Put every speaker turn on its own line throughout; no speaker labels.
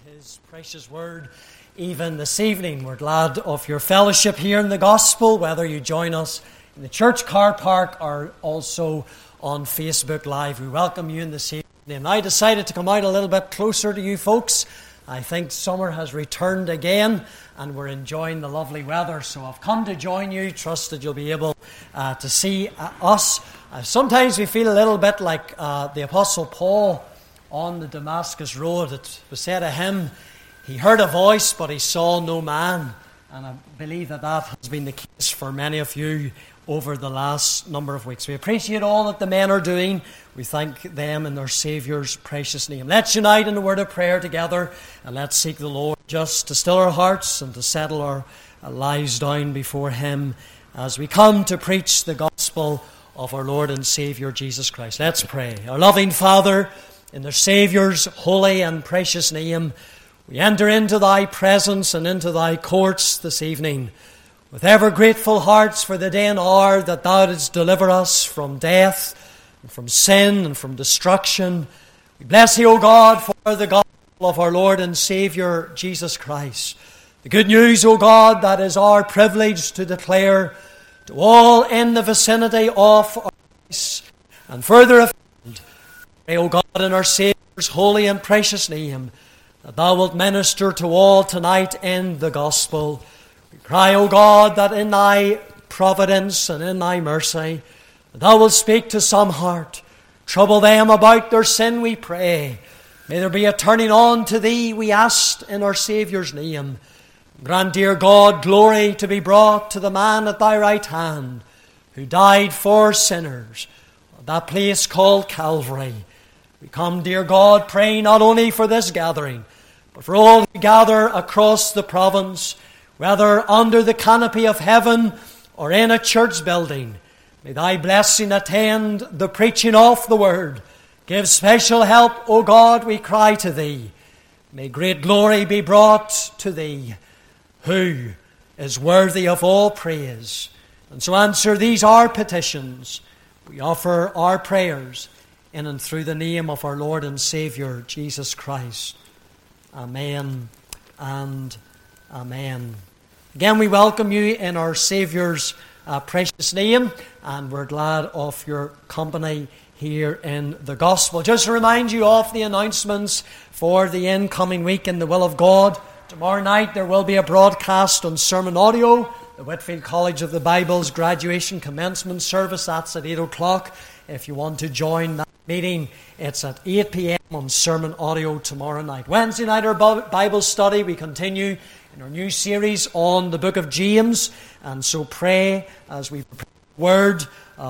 His precious word even this evening. We're glad of your fellowship here in the gospel, whether you join us in the church car park or also on Facebook Live. We welcome you in this evening. And I decided to come out a little bit closer to you folks. I think summer has returned again and we're enjoying the lovely weather. So I've come to join you. Trust that you'll be able to see us. Sometimes we feel a little bit like the Apostle Paul on the Damascus Road. It was said of him, he heard a voice, but he saw no man. And I believe that has been the case for many of you over the last number of weeks. We appreciate all that the men are doing. We thank them in their Saviour's precious name. Let's unite in a word of prayer together, and let's seek the Lord just to still our hearts and to settle our lives down before Him as we come to preach the gospel of our Lord and Saviour Jesus Christ. Let's pray. Our loving Father, in their Saviour's holy and precious name, we enter into Thy presence and into Thy courts this evening with ever grateful hearts for the day and hour that Thou didst deliver us from death and from sin and from destruction. We bless Thee, O God, for the gospel of our Lord and Saviour Jesus Christ. The good news, O God, that is our privilege to declare to all in the vicinity of our place and further afield. Pray, O God, in our Saviour's holy and precious name, that Thou wilt minister to all tonight in the gospel. We cry, O God, that in Thy providence and in Thy mercy, that Thou wilt speak to some heart. Trouble them about their sin, we pray. May there be a turning on to Thee, we ask in our Saviour's name. Grant, dear God, glory to be brought to the man at Thy right hand, who died for sinners, at that place called Calvary. We come, dear God, praying not only for this gathering, but for all who gather across the province, whether under the canopy of heaven or in a church building. May Thy blessing attend the preaching of the word. Give special help, O God, we cry to Thee. May great glory be brought to Thee, who is worthy of all praise. And so answer these our petitions. We offer our prayers in and through the name of our Lord and Saviour, Jesus Christ. Amen and amen. Again, we welcome you in our Saviour's precious name, and we're glad of your company here in the gospel. Just to remind you of the announcements for the incoming week in the will of God. Tomorrow night there will be a broadcast on sermon audio, the Whitfield College of the Bible's graduation commencement service. That's at 8 o'clock. If you want to join that meeting, it's at 8 p.m. on sermon audio tomorrow night. Wednesday night, our Bible study, we continue in our new series on the book of James. And so pray as we prepare the word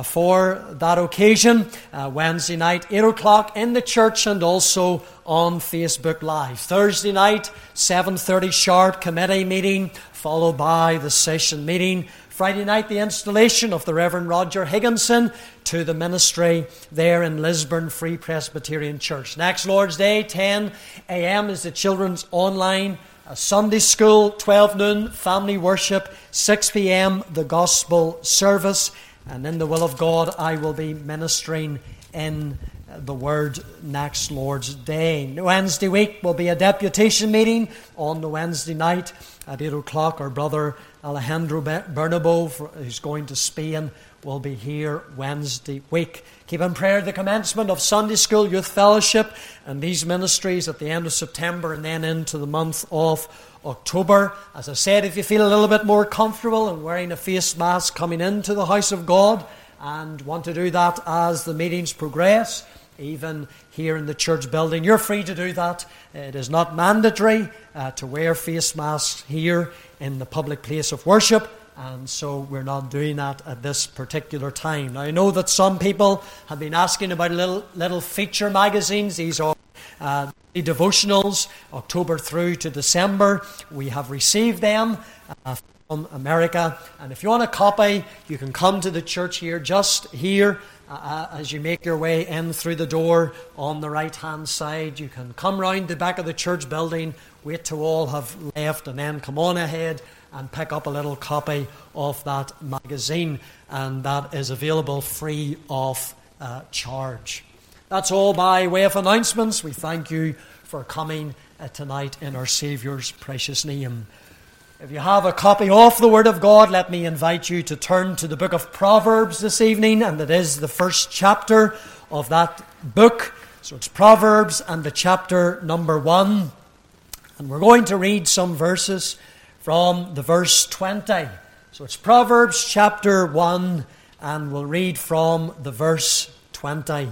for that occasion. Wednesday night, 8 o'clock in the church and also on Facebook Live. Thursday night, 7:30 sharp, committee meeting, followed by the session meeting. Friday night, the installation of the Reverend Roger Higginson to the ministry there in Lisburn Free Presbyterian Church. Next Lord's Day, 10 a.m. is the children's online Sunday school, 12 noon, family worship, 6 p.m. the gospel service. And in the will of God, I will be ministering in the Word next Lord's Day. Wednesday week will be a deputation meeting on the Wednesday night at 8 o'clock. Our brother Alejandro Bernabo, who's going to Spain, will be here Wednesday week. Keep in prayer the commencement of Sunday School, Youth Fellowship, and these ministries at the end of September and then into the month of October. As I said, if you feel a little bit more comfortable in wearing a face mask coming into the house of God and want to do that as the meetings progress, even here in the church building, you're free to do that. It is not mandatory to wear face masks here in the public place of worship, and so we're not doing that at this particular time. Now, I know that some people have been asking about little feature magazines. These are the devotionals, October through to December. We have received them from America, and if you want a copy, you can come to the church here, just here, as you make your way in through the door on the right-hand side. You can come round the back of the church building, wait till all have left, and then come on ahead and pick up a little copy of that magazine, and that is available free of charge. That's all by way of announcements. We thank you for coming tonight in our Saviour's precious name. If you have a copy of the Word of God, let me invite you to turn to the book of Proverbs this evening, and it is the first chapter of that book. So it's Proverbs and the chapter number 1. And we're going to read some verses from the verse 20. So it's Proverbs chapter 1, and we'll read from the verse 20.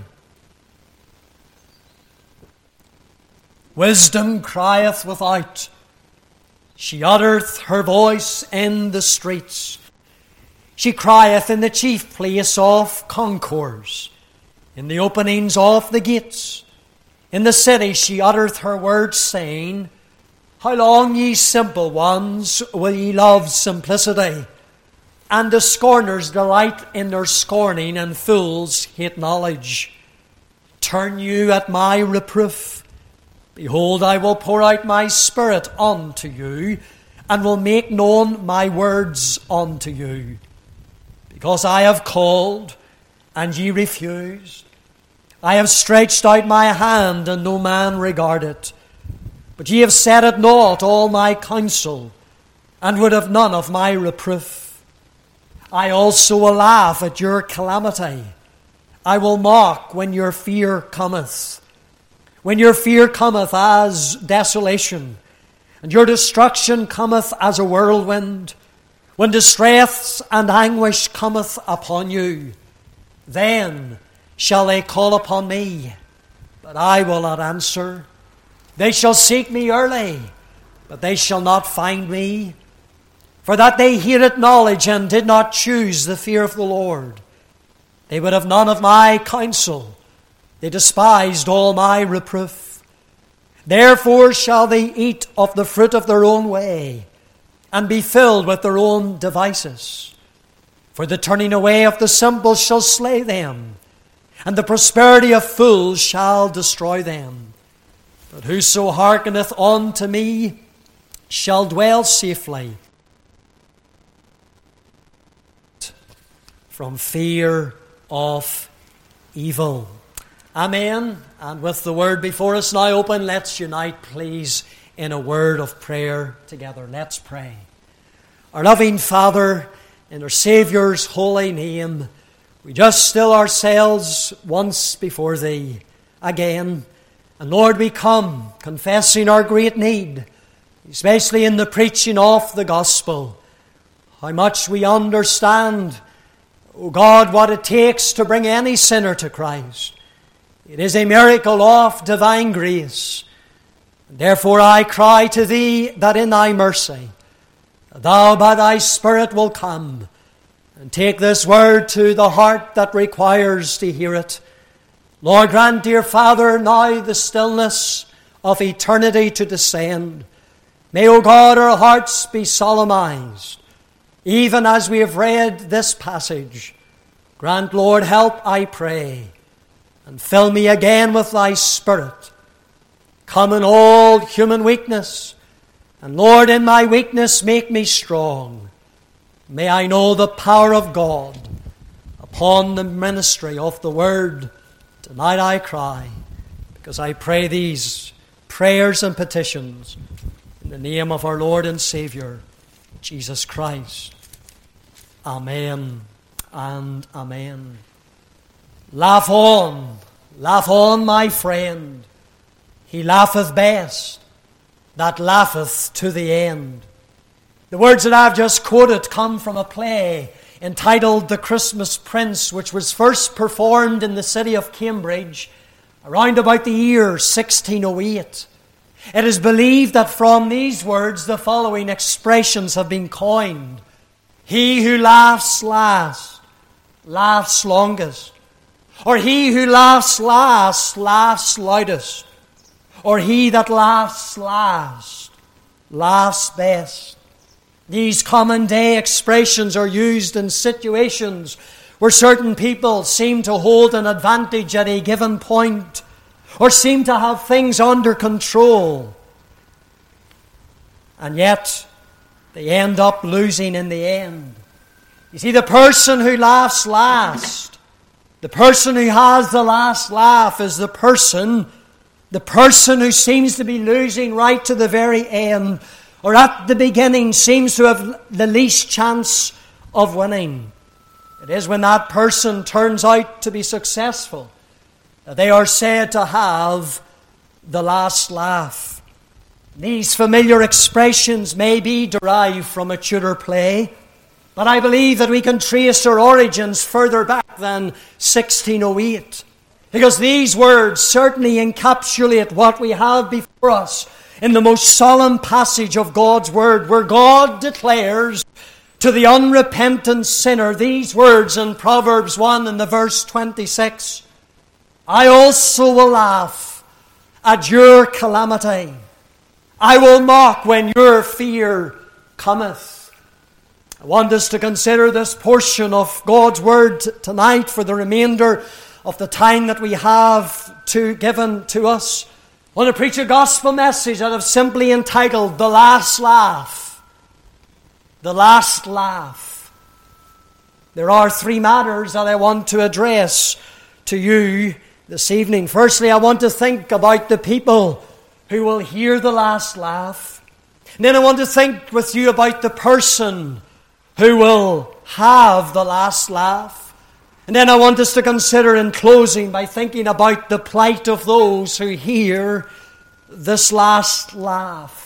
Wisdom crieth without, she uttereth her voice in the streets. She crieth in the chief place of concourse, in the openings of the gates. In the city she uttereth her words, saying, How long, ye simple ones, will ye love simplicity? And the scorners delight in their scorning, and fools hate knowledge. Turn you at my reproof. Behold, I will pour out my Spirit unto you, and will make known my words unto you. Because I have called, and ye refused. I have stretched out my hand, and no man regarded. But ye have set at naught all my counsel, and would have none of my reproof. I also will laugh at your calamity. I will mock when your fear cometh. When your fear cometh as desolation, and your destruction cometh as a whirlwind, when distress and anguish cometh upon you, then shall they call upon me, but I will not answer. They shall seek me early, but they shall not find me. For that they hated knowledge and did not choose the fear of the Lord. They would have none of my counsel. They despised all my reproof. Therefore shall they eat of the fruit of their own way, and be filled with their own devices. For the turning away of the simple shall slay them, and the prosperity of fools shall destroy them. But whoso hearkeneth unto me shall dwell safely from fear of evil. Amen. And with the word before us now open, let's unite, please, in a word of prayer together. Let's pray. Our loving Father, in our Saviour's holy name, we just still ourselves once before Thee again. And Lord, we come confessing our great need, especially in the preaching of the gospel. How much we understand, O God, what it takes to bring any sinner to Christ. It is a miracle of divine grace. And therefore I cry to Thee that in Thy mercy, Thou by Thy Spirit will come and take this word to the heart that requires to hear it. Lord, grant, dear Father, now the stillness of eternity to descend. May, O God, our hearts be solemnized, even as we have read this passage. Grant, Lord, help, I pray, and fill me again with Thy Spirit. Come in all human weakness, and Lord, in my weakness make me strong. May I know the power of God upon the ministry of the Word. Tonight I cry, because I pray these prayers and petitions in the name of our Lord and Savior, Jesus Christ. Amen and amen. Laugh on, my friend. He laugheth best that laugheth to the end. The words that I've just quoted come from a play entitled The Christmas Prince, which was first performed in the city of Cambridge around about the year 1608. It is believed that from these words the following expressions have been coined. He who laughs last, laughs longest. Or he who laughs last, laughs loudest. Or he that laughs last, laughs best. These common day expressions are used in situations where certain people seem to hold an advantage at a given point, or seem to have things under control. And yet, they end up losing in the end. You see, the person who laughs last, the person who has the last laugh, is the person the person who seems to be losing right to the very end, or at the beginning seems to have the least chance of winning. It is when that person turns out to be successful that they are said to have the last laugh. These familiar expressions may be derived from a Tudor play, but I believe that we can trace their origins further back than 1608. Because these words certainly encapsulate what we have before us in the most solemn passage of God's Word, where God declares to the unrepentant sinner these words in Proverbs 1 and the verse 26. I also will laugh at your calamity. I will mock when your fear cometh. I want us to consider this portion of God's Word tonight for the remainder of the time that we have given to us. I want to preach a gospel message that I've simply entitled, The Last Laugh. The Last Laugh. There are three matters that I want to address to you this evening. Firstly, I want to think about the people who will hear the last laugh. And then I want to think with you about the person who will have the last laugh. And then I want us to consider in closing by thinking about the plight of those who hear this last laugh.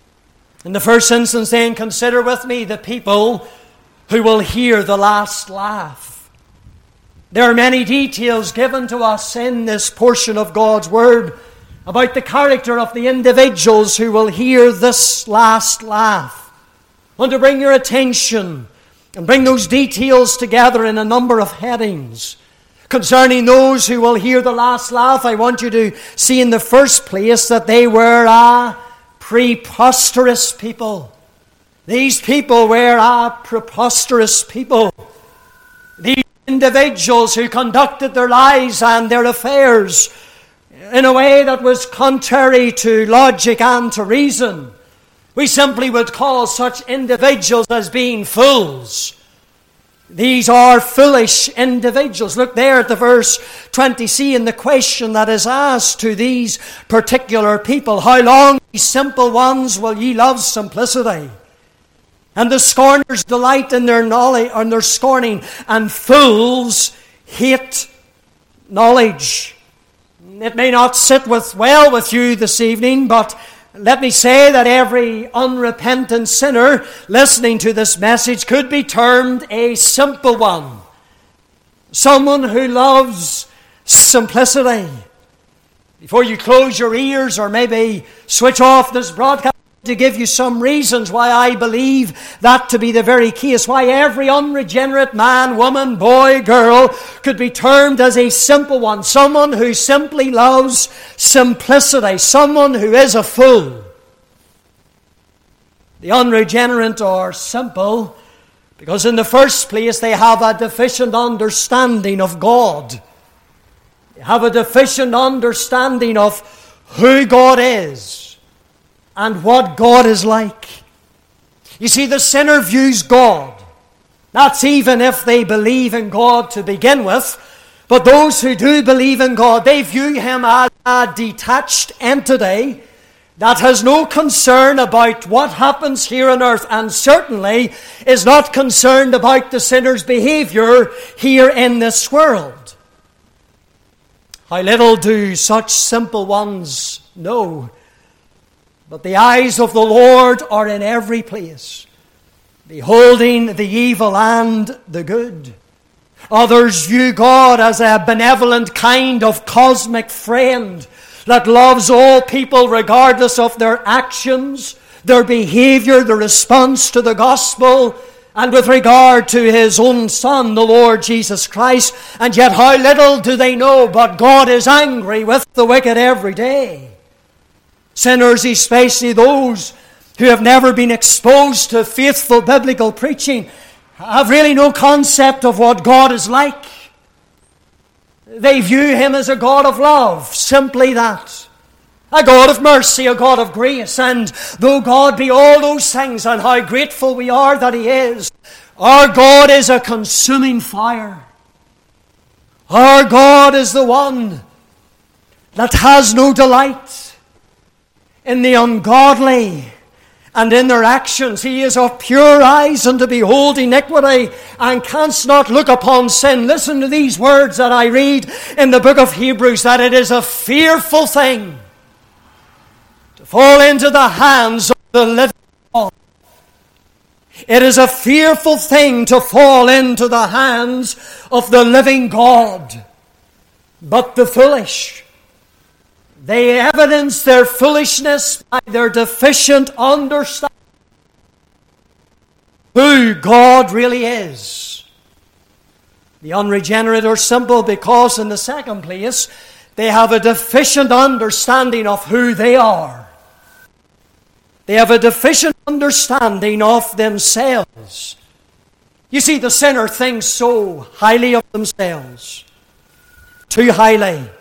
In the first instance, then, consider with me the people who will hear the last laugh. There are many details given to us in this portion of God's Word about the character of the individuals who will hear this last laugh. I want to bring your attention and bring those details together in a number of headings. Concerning those who will hear the last laugh, I want you to see in the first place that they were a preposterous people. These people were a preposterous people. These individuals who conducted their lives and their affairs in a way that was contrary to logic and to reason. We simply would call such individuals as being fools. These are foolish individuals. Look there at the verse 20c in the question that is asked to these particular people. How long, ye simple ones, will ye love simplicity? And the scorners delight in their knowledge, and their scorning, and fools hate knowledge. It may not sit well with you this evening, but let me say that every unrepentant sinner listening to this message could be termed a simple one. Someone who loves simplicity. Before you close your ears or maybe switch off this broadcast, to give you some reasons why I believe that to be the very case, why every unregenerate man, woman, boy, girl could be termed as a simple one, someone who simply loves simplicity, someone who is a fool. The unregenerate are simple because in the first place they have a deficient understanding of God. They have a deficient understanding of who God is and what God is like. You see, the sinner views God. That's even if they believe in God to begin with. But those who do believe in God, they view Him as a detached entity that has no concern about what happens here on earth, and certainly is not concerned about the sinner's behavior here in this world. How little do such simple ones know. But the eyes of the Lord are in every place, beholding the evil and the good. Others view God as a benevolent kind of cosmic friend that loves all people regardless of their actions, their behavior, their response to the gospel, and with regard to His own Son, the Lord Jesus Christ. And yet how little do they know, but God is angry with the wicked every day. Sinners, especially those who have never been exposed to faithful biblical preaching, have really no concept of what God is like. They view Him as a God of love, simply that. A God of mercy, a God of grace. And though God be all those things, and how grateful we are that He is, our God is a consuming fire. Our God is the one that has no delight in the ungodly and in their actions. He is of pure eyes and to behold iniquity, and canst not look upon sin. Listen to these words that I read in the book of Hebrews, that it is a fearful thing to fall into the hands of the living God. It is a fearful thing to fall into the hands of the living God. But the foolish, they evidence their foolishness by their deficient understanding who God really is. The unregenerate are simple because, in the second place, they have a deficient understanding of who they are. They have a deficient understanding of themselves. You see, the sinner thinks so highly of themselves, too highly.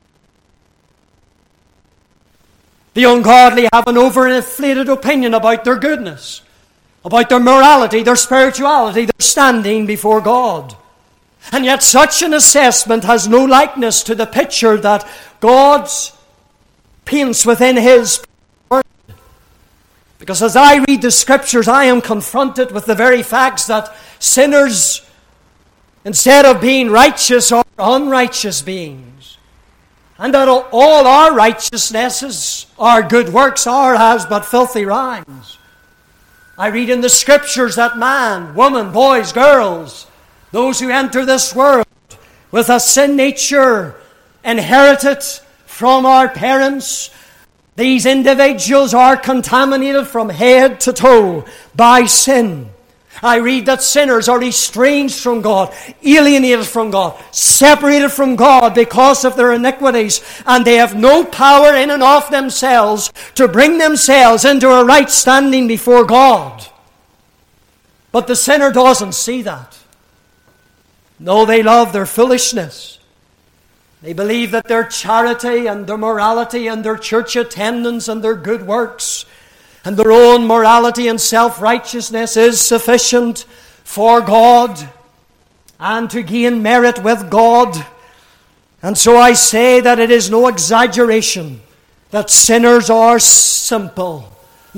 The ungodly have an overinflated opinion about their goodness, about their morality, their spirituality, their standing before God. And yet such an assessment has no likeness to the picture that God paints within His Word. Because as I read the Scriptures, I am confronted with the very facts that sinners, instead of being righteous, are unrighteous beings. And that all our righteousnesses, our good works, are as but filthy rhymes. I read in the Scriptures that man, woman, boys, girls, those who enter this world with a sin nature inherited from our parents, these individuals are contaminated from head to toe by sin. I read that sinners are estranged from God, alienated from God, separated from God because of their iniquities, and they have no power in and of themselves to bring themselves into a right standing before God. But the sinner doesn't see that. No, they love their foolishness. They believe that their charity and their morality and their church attendance and their good works and their own morality and self-righteousness is sufficient for God and to gain merit with God. And so I say that it is no exaggeration that sinners are simple,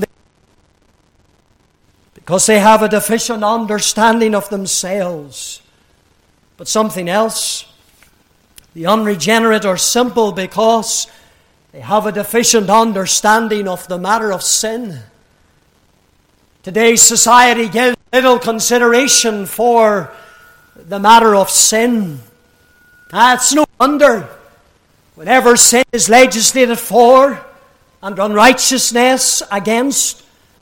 because they have a deficient understanding of themselves. But something else, the unregenerate are simple because they have a deficient understanding of the matter of sin. Today's society gives little consideration for the matter of sin. It's no wonder whenever sin is legislated for and unrighteousness against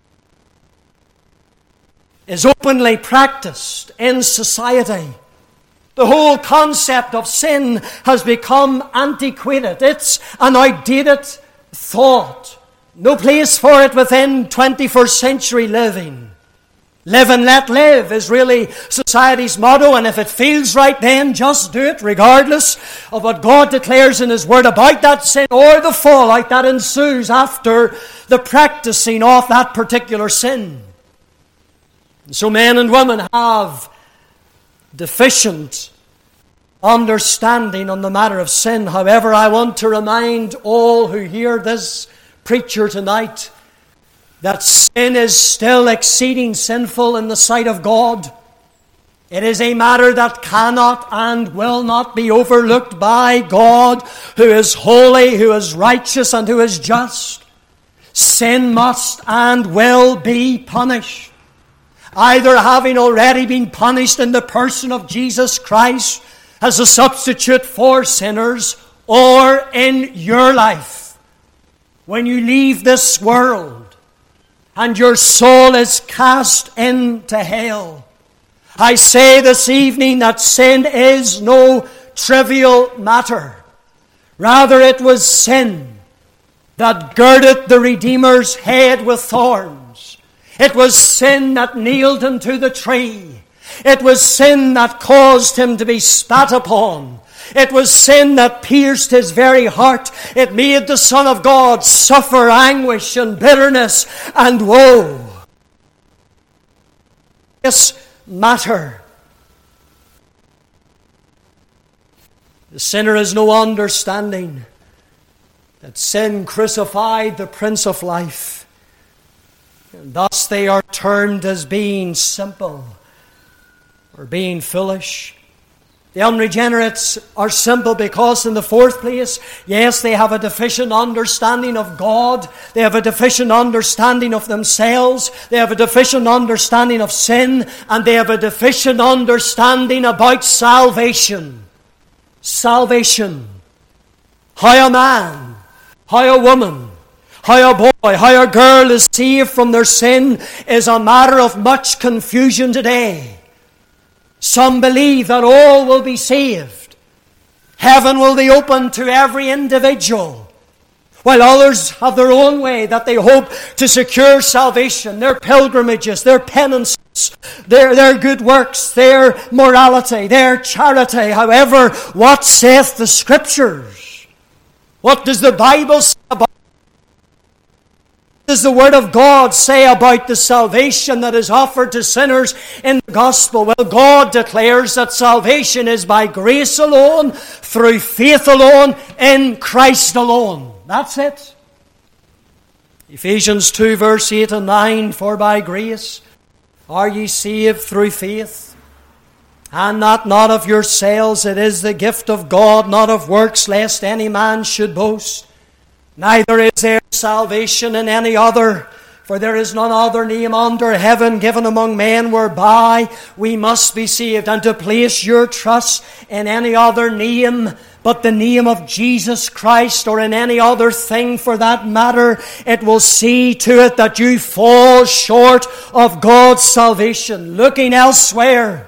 is openly practiced in society. The whole concept of sin has become antiquated. It's an outdated thought. No place for it within 21st century living. Live and let live is really society's motto, and if it feels right, then just do it, regardless of what God declares in His Word about that sin or the fallout that ensues after the practicing of that particular sin. And so men and women have deficient understanding on the matter of sin. However, I want to remind all who hear this preacher tonight that sin is still exceeding sinful in the sight of God. It is a matter that cannot and will not be overlooked by God, who is holy, who is righteous, and who is just. Sin must and will be punished, either having already been punished in the person of Jesus Christ as a substitute for sinners, or in your life when you leave this world and your soul is cast into hell. I say this evening that sin is no trivial matter. Rather, it was sin that girded the Redeemer's head with thorns. It was sin that nailed Him to the tree. It was sin that caused Him to be spat upon. It was sin that pierced His very heart. It made the Son of God suffer anguish and bitterness and woe. This matter. The sinner has no understanding that sin crucified the Prince of Life. And thus they are termed as being simple or being foolish. The unregenerates are simple because, in the fourth place, yes, they have a deficient understanding of God. They have a deficient understanding of themselves. They have a deficient understanding of sin. And they have a deficient understanding about salvation. Salvation. How a man, how a woman, how a boy, how a girl is saved from their sin is a matter of much confusion today. Some believe that all will be saved. Heaven will be open to every individual. While others have their own way that they hope to secure salvation, their pilgrimages, their penances, their good works, their morality, their charity. However, what saith the Scriptures? What does the Bible say about it? What does the Word of God say about the salvation that is offered to sinners in the gospel? Well, God declares that salvation is by grace alone, through faith alone, in Christ alone. That's it. Ephesians 2 verse 8 and 9, for by grace are ye saved through faith, and that not of yourselves, it is the gift of God, not of works, lest any man should boast. Neither is there salvation in any other, for there is none other name under heaven given among men whereby we must be saved. And to place your trust in any other name but the name of Jesus Christ, or in any other thing for that matter, it will see to it that you fall short of God's salvation. Looking elsewhere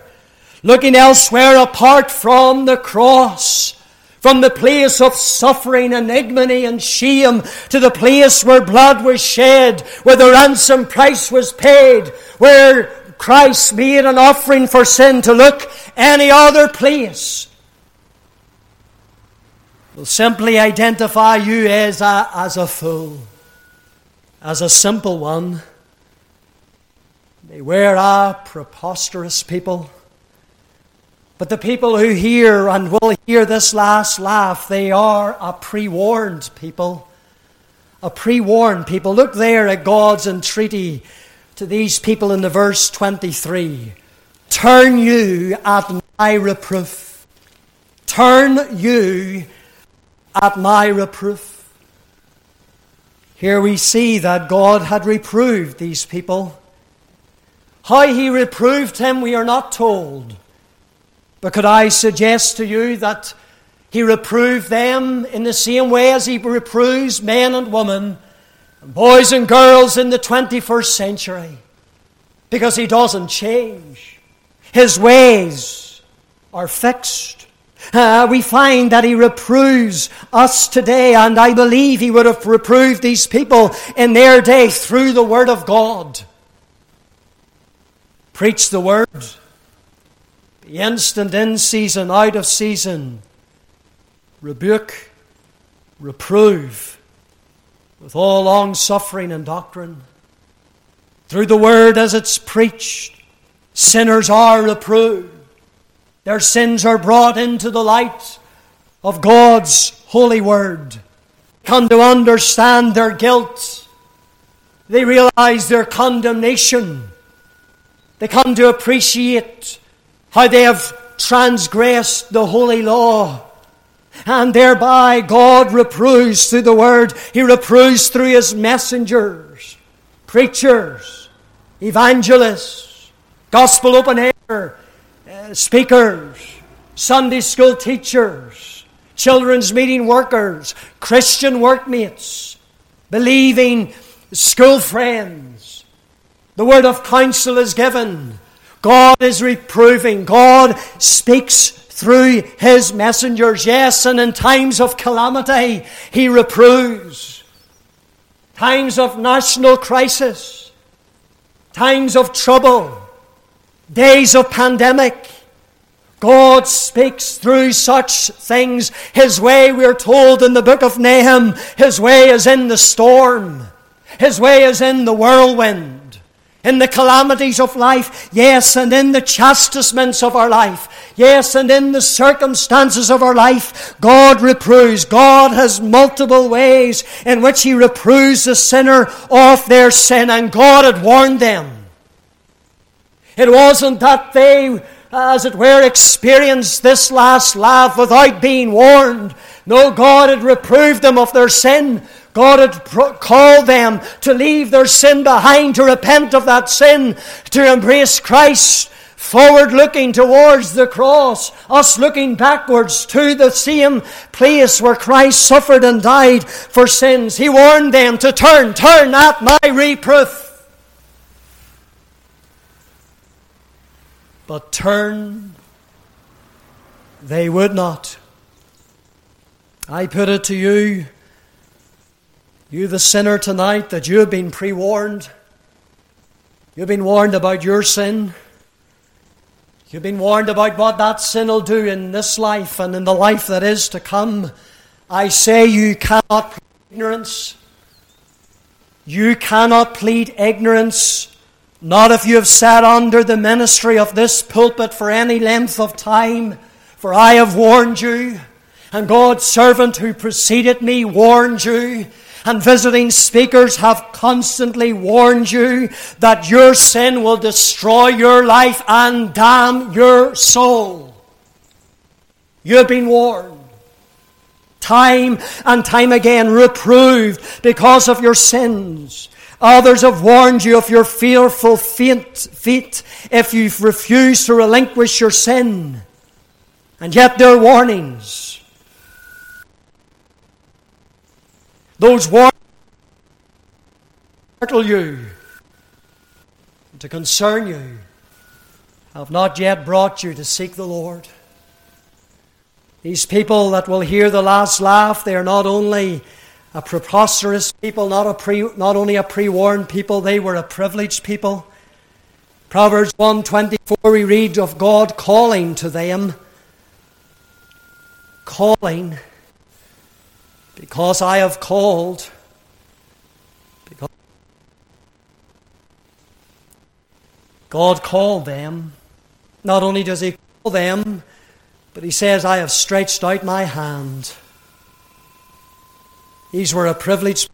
apart from the cross, from the place of suffering and ignominy and shame to the place where blood was shed, where the ransom price was paid, where Christ made an offering for sin, to look any other place will simply identify you as a fool, as a simple one. They were a preposterous people. But the people who hear and will hear this last laugh, they are a pre-warned people. A pre-warned people. Look there at God's entreaty to these people in the verse 23. Turn you at my reproof. Turn you at my reproof. Here we see that God had reproved these people. How he reproved him, we are not told. But could I suggest to you that he reproved them in the same way as he reproves men and women, boys and girls in the 21st century? Because he doesn't change. His ways are fixed. We find that he reproves us today, and I believe he would have reproved these people in their day through the Word of God. Preach the Word. Be instant in season, out of season. Rebuke, reprove, with all long suffering and doctrine. Through the Word as it's preached, sinners are reproved. Their sins are brought into the light of God's holy Word. Come to understand their guilt. They realize their condemnation. They come to appreciate how they have transgressed the holy law. And thereby God reproves through the Word. He reproves through His messengers, preachers, evangelists, gospel open air speakers, Sunday school teachers, children's meeting workers, Christian workmates, believing school friends. The word of counsel is given. God is reproving. God speaks through His messengers. Yes, and in times of calamity, He reproves. Times of national crisis, times of trouble, days of pandemic, God speaks through such things. His way, we are told in the book of Nahum, His way is in the storm. His way is in the whirlwind. In the calamities of life, yes, and in the chastisements of our life, yes, and in the circumstances of our life, God reproves. God has multiple ways in which He reproves the sinner of their sin, and God had warned them. It wasn't that they, as it were, experienced this last laugh without being warned. No, God had reproved them of their sin. God had called them to leave their sin behind, to repent of that sin, to embrace Christ, forward looking towards the cross, us looking backwards to the same place where Christ suffered and died for sins. He warned them to turn at my reproof. But turn they would not. I put it to you, you the sinner tonight, that you have been pre-warned. You've been warned about your sin. You've been warned about what that sin will do in this life and in the life that is to come. I say you cannot plead ignorance. You cannot plead ignorance, not if you have sat under the ministry of this pulpit for any length of time. For I have warned you, and God's servant who preceded me warned you, and visiting speakers have constantly warned you that your sin will destroy your life and damn your soul. You have been warned. Time and time again reproved because of your sins. Others have warned you of your fearful fate if you refuse to relinquish your sin. And yet their warnings, those warnings to startle you, to concern you, have not yet brought you to seek the Lord. These people that will hear the last laugh, they are not only a preposterous people, not only a pre-warned people, they were a privileged people. Proverbs 1:24, we read of God calling to them, calling, because I have called. Because God called them. Not only does He call them, but He says, I have stretched out my hand. These were a privileged,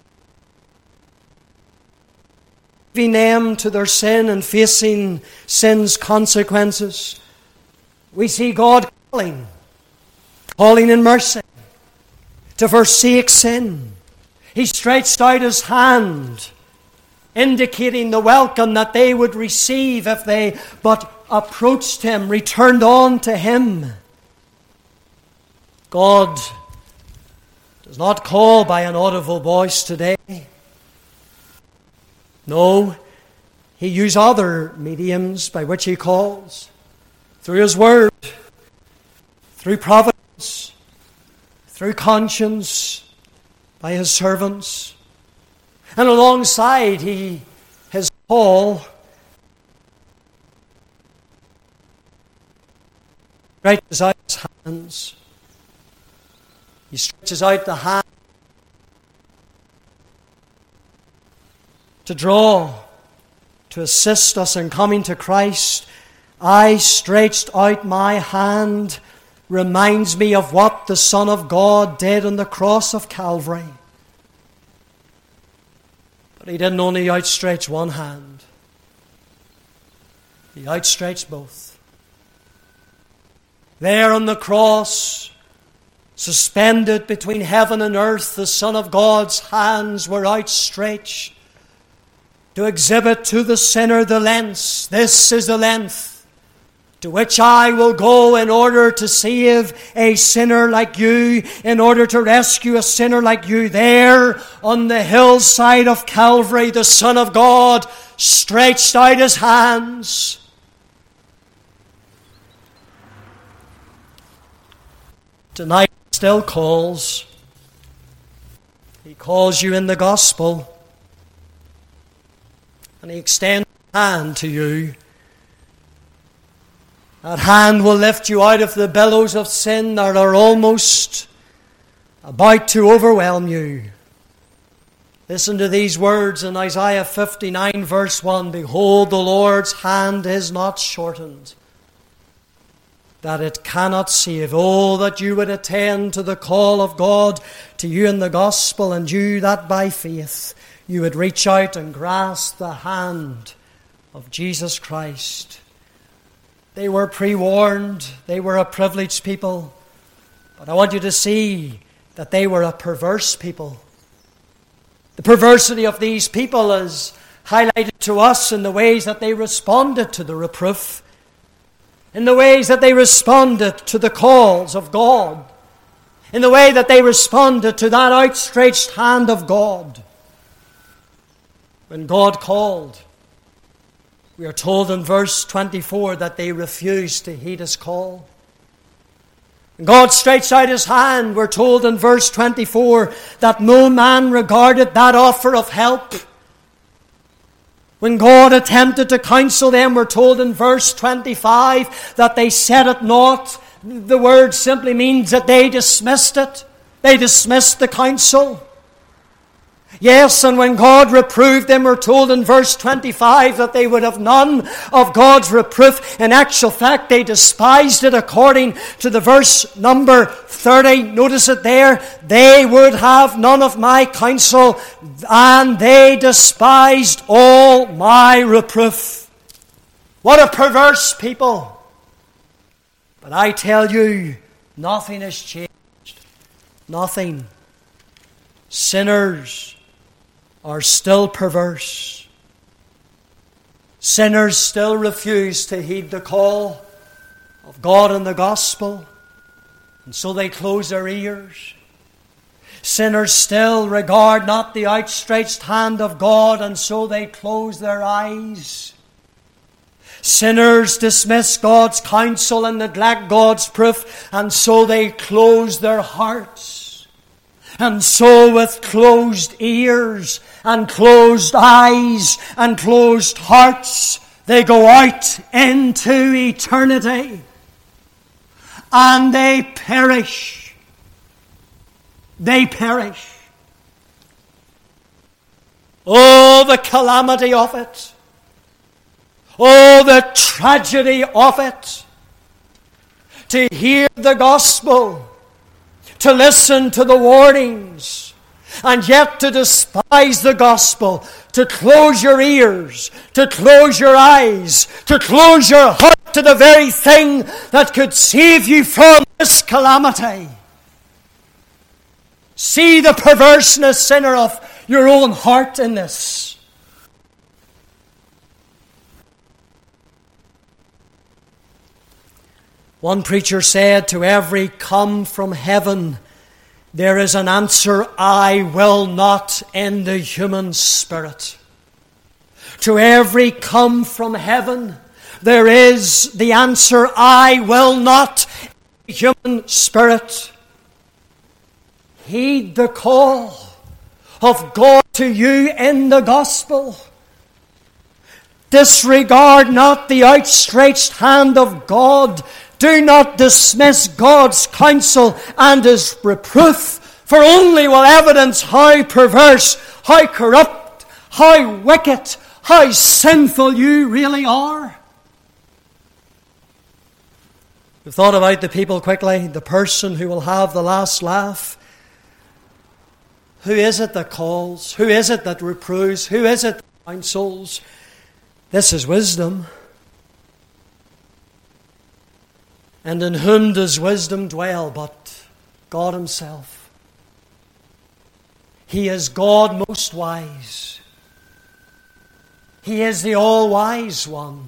leaving them to their sin and facing sin's consequences. We see God calling in mercy to forsake sin. He stretched out His hand, indicating the welcome that they would receive if they but approached Him, returned on to Him. God does not call by an audible voice today. No, He uses other mediums by which He calls. Through His Word, through providence, through conscience, by His servants. And alongside His call, stretches out His hands. He stretches out the hand to draw, to assist us in coming to Christ. I stretched out my hand reminds me of what the Son of God did on the cross of Calvary. But He didn't only outstretch one hand. He outstretched both. There on the cross, suspended between heaven and earth, the Son of God's hands were outstretched to exhibit to the sinner the lengths. This is the length to which I will go in order to save a sinner like you, in order to rescue a sinner like you. There on the hillside of Calvary, the Son of God stretched out His hands. Tonight He still calls. He calls you in the gospel. And He extends His hand to you. That hand will lift you out of the billows of sin that are almost about to overwhelm you. Listen to these words in Isaiah 59 verse 1. Behold, the Lord's hand is not shortened, that it cannot save. Oh, that you would attend to the call of God to you in the gospel, and you that by faith you would reach out and grasp the hand of Jesus Christ. They were pre-warned. They were a privileged people. But I want you to see that they were a perverse people. The perversity of these people is highlighted to us in the ways that they responded to the reproof, in the ways that they responded to the calls of God, in the way that they responded to that outstretched hand of God. When God called, we are told in verse 24 that they refused to heed His call. When God stretched out His hand, we're told in verse 24 that no man regarded that offer of help. When God attempted to counsel them, we're told in verse 25 that they said it not. The word simply means that they dismissed it. They dismissed the counsel. Yes, and when God reproved them, we're told in verse 25 that they would have none of God's reproof. In actual fact, they despised it according to the verse number 30. Notice it there. They would have none of my counsel, and they despised all my reproof. What a perverse people. But I tell you, nothing has changed. Nothing. Sinners are still perverse. Sinners still refuse to heed the call of God and the gospel, and so they close their ears. Sinners still regard not the outstretched hand of God, and so they close their eyes. Sinners dismiss God's counsel and neglect God's proof, and so they close their hearts. And so with closed ears and closed eyes and closed hearts, they go out into eternity. And they perish. They perish. Oh, the calamity of it. Oh, the tragedy of it. To hear the gospel, to listen to the warnings, and yet to despise the gospel, to close your ears, to close your eyes, to close your heart to the very thing that could save you from this calamity. See the perverseness, sinner, of your own heart in this. One preacher said, to every come from heaven, there is an answer, I will not, in the human spirit. To every come from heaven, there is the answer, I will not, in the human spirit. Heed the call of God to you in the gospel. Disregard not the outstretched hand of God. Do not dismiss God's counsel and His reproof, for only will evidence how perverse, how corrupt, how wicked, how sinful you really are. We've thought about the people quickly, the person who will have the last laugh. Who is it that calls? Who is it that reproves? Who is it that counsels? This is wisdom. And in whom does wisdom dwell but God Himself? He is God most wise. He is the all-wise one.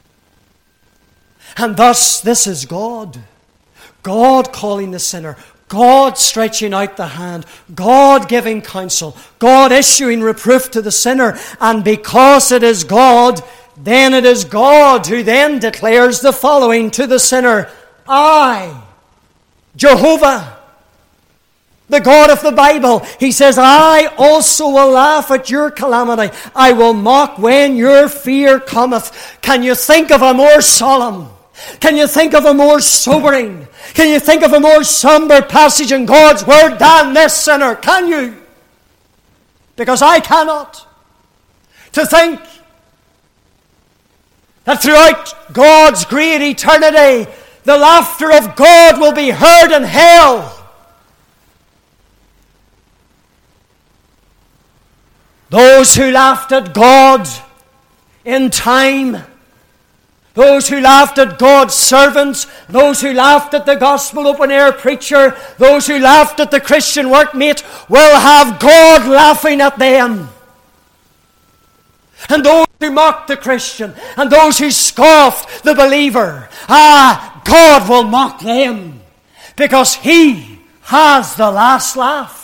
And thus, this is God. God calling the sinner. God stretching out the hand. God giving counsel. God issuing reproof to the sinner. And because it is God, then it is God who then declares the following to the sinner. I, Jehovah, the God of the Bible, He says, I also will laugh at your calamity. I will mock when your fear cometh. Can you think of a more solemn? Can you think of a more sobering? Can you think of a more somber passage in God's Word than this, sinner? Can you? because I cannot. To think that throughout God's great eternity, the laughter of God will be heard in hell. Those who laughed at God in time, those who laughed at God's servants, those who laughed at the gospel open-air preacher, those who laughed at the Christian workmate, will have God laughing at them. And those who mocked the Christian, and those who scoffed the believer, God will mock them, because He has the last laugh.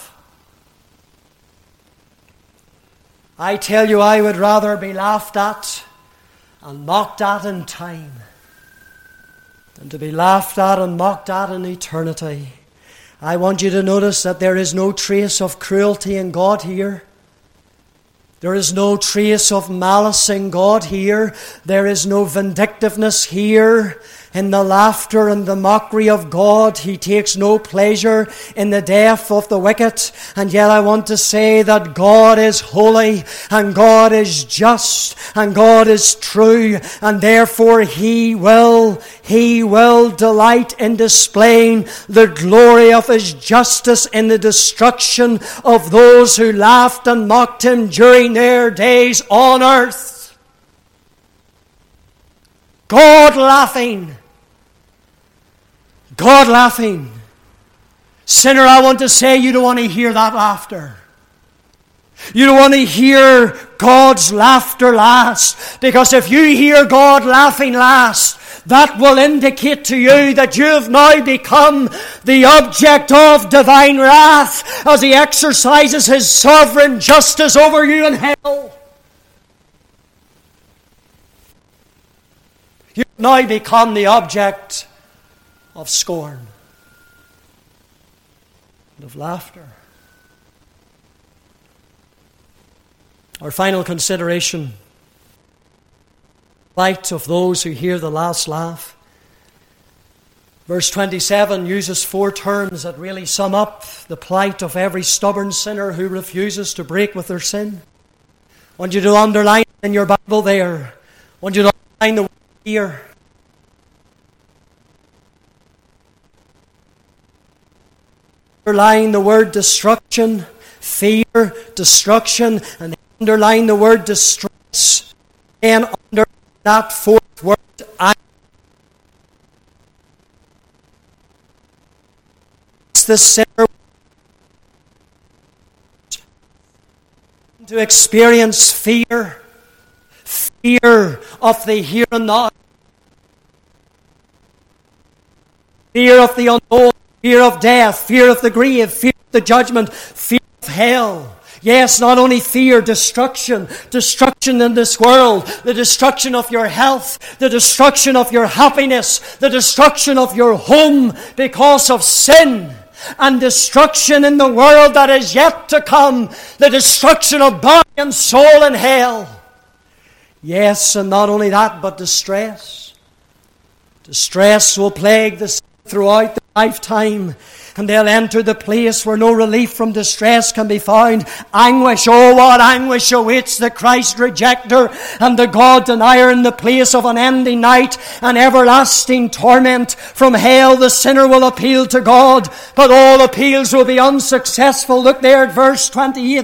I tell you, I would rather be laughed at and mocked at in time than to be laughed at and mocked at in eternity. I want you to notice that there is no trace of cruelty in God here. There is no trace of malice in God here. There is no vindictiveness here. In the laughter and the mockery of God, He takes no pleasure in the death of the wicked. And yet I want to say that God is holy, and God is just, and God is true, and therefore He will delight in displaying the glory of His justice in the destruction of those who laughed and mocked Him during their days on earth. God laughing. God laughing. Sinner, I want to say you don't want to hear that laughter. You don't want to hear God's laughter last. Because if you hear God laughing last, that will indicate to you that you have now become the object of divine wrath as He exercises His sovereign justice over you in hell. You have now become the object of scorn and of laughter. Our final consideration, light of those who hear the last laugh. Verse 27 uses 4 terms that really sum up the plight of every stubborn sinner who refuses to break with their sin. I want you to underline in your Bible there. I want you to underline the word fear. Underline the word destruction, fear, destruction, and underline the word distress. And under that 4th word, the sinner to experience fear of the here and now, fear of the unknown, fear of death, fear of the grave, fear of the judgment, fear of hell. Yes, not only fear, destruction in this world, the destruction of your health, the destruction of your happiness, the destruction of your home because of sin, and destruction in the world that is yet to come, the destruction of body and soul in hell. Yes, and not only that, but distress. Distress will plague the sinner throughout the lifetime. And they'll enter the place where no relief from distress can be found. Anguish, oh what anguish awaits the Christ rejecter and the God denier in the place of unending night and everlasting torment. From hell the sinner will appeal to God, but all appeals will be unsuccessful. Look there at verse 28.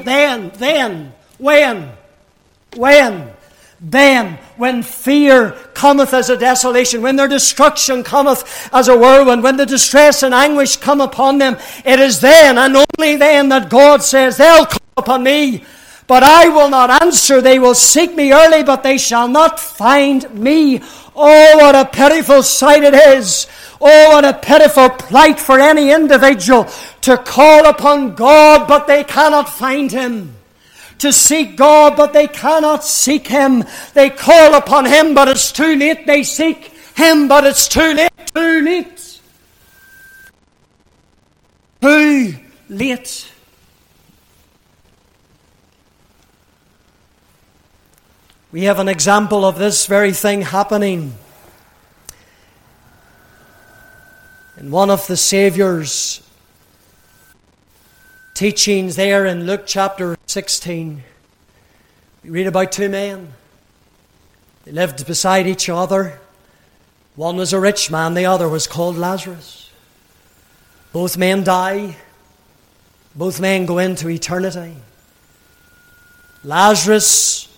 Then, when fear cometh as a desolation, when their destruction cometh as a whirlwind, when the distress and anguish come upon them, it is then and only then that God says, they'll call upon me, but I will not answer. They will seek me early, but they shall not find me. Oh, what a pitiful sight it is. Oh, what a pitiful plight for any individual to call upon God, but they cannot find Him. To seek God, but they cannot seek Him. They call upon Him, but it's too late. They seek Him, but it's too late. Too late. Too late. We have an example of this very thing happening in one of the Saviour's teachings there in Luke chapter 16, we read about two men. They lived beside each other. One was a rich man, the other was called Lazarus. Both men die. Both men go into eternity. Lazarus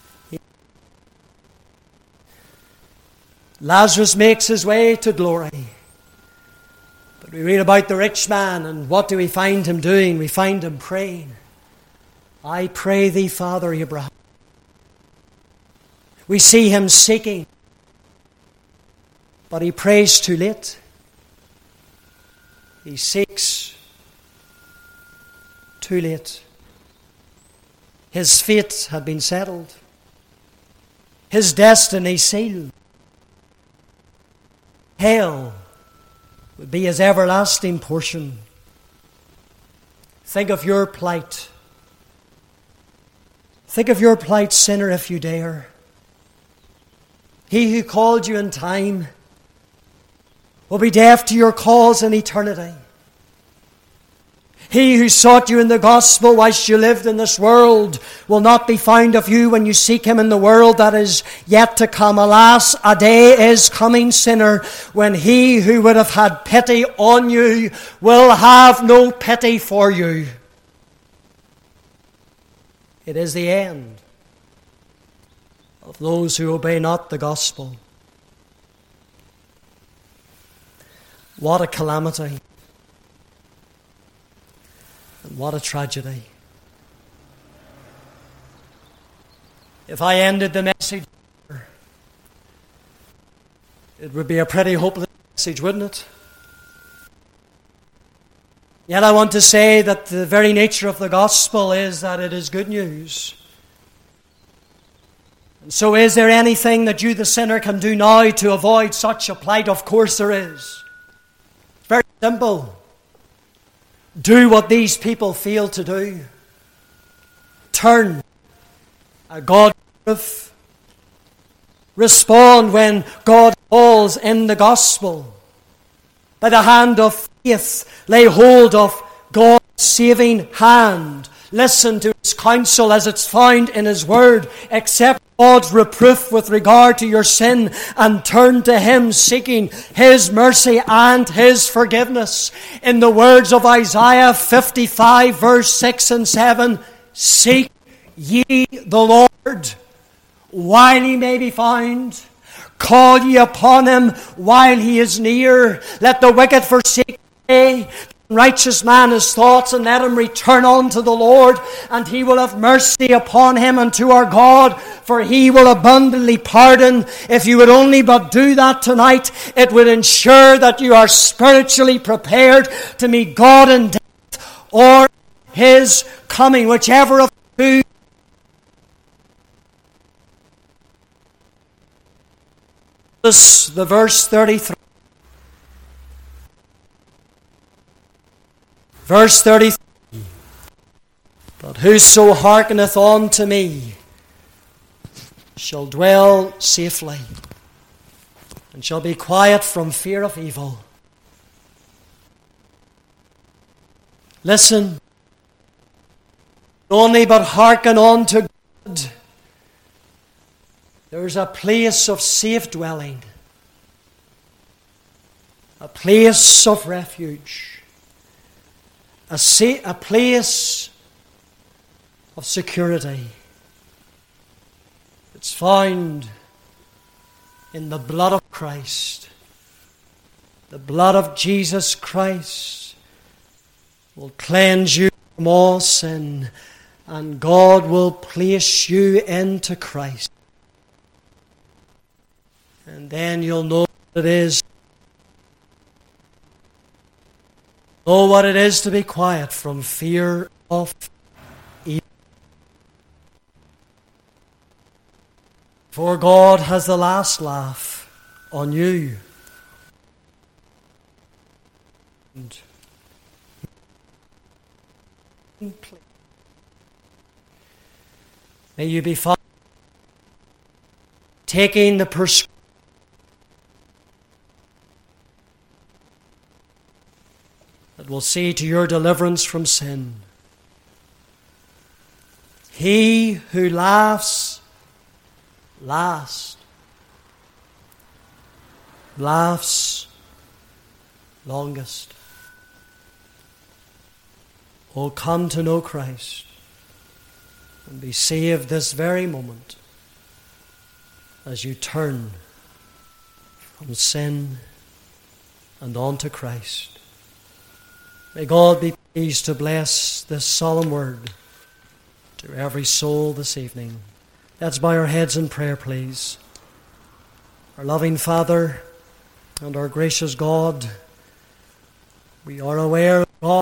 makes his way to glory. But we read about the rich man, and what do we find him doing? We find him praying. I pray thee, Father Abraham. We see him seeking, but he prays too late. He seeks too late. His fate had been settled. His destiny sealed. Hell would be his everlasting portion. Think of your plight. Think of your plight, sinner, if you dare. He who called you in time will be deaf to your calls in eternity. He who sought you in the gospel whilst you lived in this world will not be found of you when you seek him in the world that is yet to come. Alas, a day is coming, sinner, when he who would have had pity on you will have no pity for you. It is the end of those who obey not the gospel. What a calamity. And what a tragedy. If I ended the message here, it would be a pretty hopeless message, wouldn't it? Yet I want to say that the very nature of the gospel is that it is good news. And so is there anything that you, the sinner, can do now to avoid such a plight? Of course there is. It's very simple. Do what these people fail to do. Turn a God proof. Respond when God calls in the gospel. By the hand of faith, lay hold of God's saving hand. Listen to His counsel as it's found in His Word. Accept God's reproof with regard to your sin and turn to Him seeking His mercy and His forgiveness. In the words of Isaiah 55 verse 6 and 7, seek ye the Lord while He may be found. Call ye upon Him while He is near. Let the wicked forsake the righteous man his thoughts, and let him return unto the Lord, and He will have mercy upon him and to our God, for He will abundantly pardon. If you would only but do that tonight, it would ensure that you are spiritually prepared to meet God in death or His coming, whichever of the two. The verse 33. Verse 33, but whoso hearkeneth unto me shall dwell safely, and shall be quiet from fear of evil. Listen, only but hearken unto God. There's a place of safe dwelling, a place of refuge. A place of security. It's found in the blood of Christ. The blood of Jesus Christ will cleanse you from all sin, and God will place you into Christ. And then you'll know what it is. Know what it is to be quiet from fear of evil. For God has the last laugh on you. May you be found taking the prescription that will will see to your deliverance from sin. He who laughs last laughs longest. Oh, come to know Christ and be saved this very moment as you turn from sin and on to Christ. May God be pleased to bless this solemn word to every soul this evening. Let's bow our heads in prayer, please. Our loving Father and our gracious God, we are aware of God.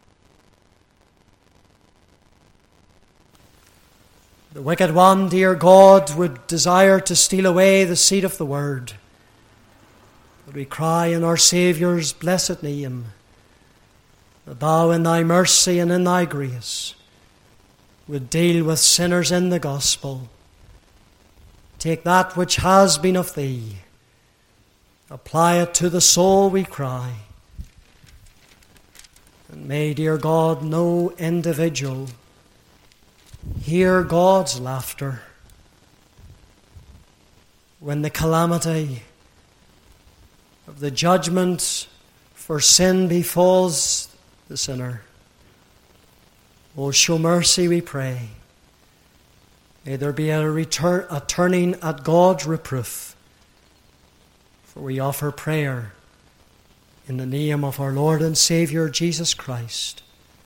The wicked one, dear God, would desire to steal away the seed of the word. But we cry in our Saviour's blessed name that thou in thy mercy and in thy grace would deal with sinners in the gospel. Take that which has been of thee, apply it to the soul, we cry. And may, dear God, no individual hear God's laughter when the calamity of the judgment for sin befalls the sinner. Oh, show mercy, we pray. May there be a turning at God's reproof. For we offer prayer in the name of our Lord and Saviour, Jesus Christ.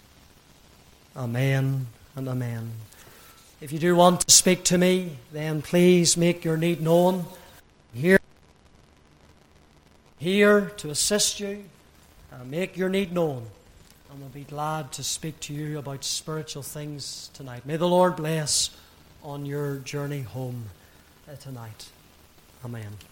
Amen and amen. If you do want to speak to me, then please make your need known. Here to assist you. Make your need known. And we'll be glad to speak to you about spiritual things tonight. May the Lord bless on your journey home tonight. Amen.